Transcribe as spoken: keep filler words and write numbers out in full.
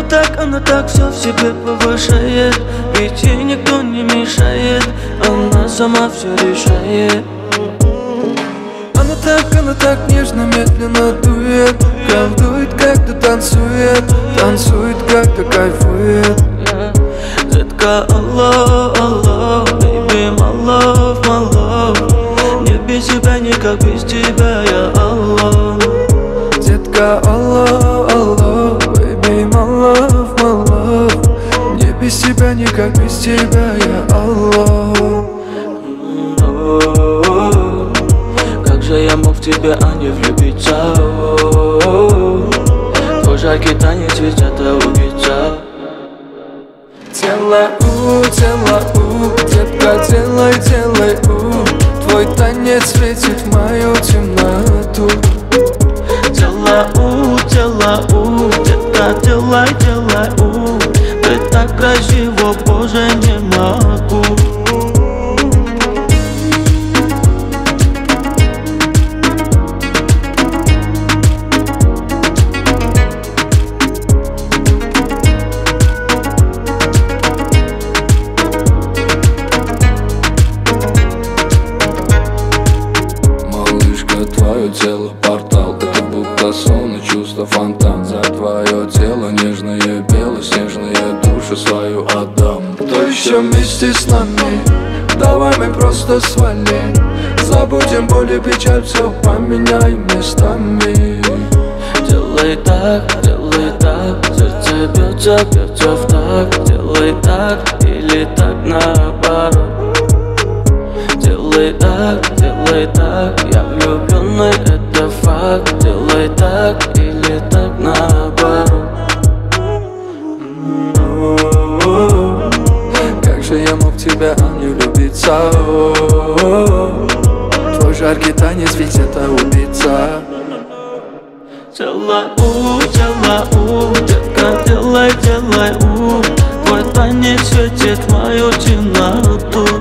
так, она так все в себе повышает, ведь ей никто не мешает, она сама все решает. Она так, она так нежно, медленно дует, колдует, когда танцует, танцует, когда кайфует. Детка, алло, алло, baby, my love, my love. Не без себя, никак без тебя, я алло. Детка, алло, алло, baby, my love, my love. Не без тебя, никак без тебя, я алло. Как же я мог в тебя, а не влюбиться? Твой жаркий танец ведь это убийца. Делай, у, делай, у, детка, делай, делай, у. Твой танец светит в мою темноту. Делай, у, делай, у, детка, делай, делай, у. Ты так красиво, боже, не могу. Твое тело портал, это будто сон и чувство фонтан. За твое тело нежное, белоснежные души свою отдам. Кто еще вместе с нами? Давай мы просто свалим. Забудем боль и печаль, все поменяем местами. Делай так, делай так, сердце бьется, бьется в такт. Делай так или так наоборот. Делай так, делай так, я влюбленный, это факт. Делай так или так наоборот. Как же я мог в тебя, а не влюбиться? Твой жаркий танец, ведь это убийца. Делай, у, делай, у, детка, делай, делай, у. Твой танец светит в мою темноту.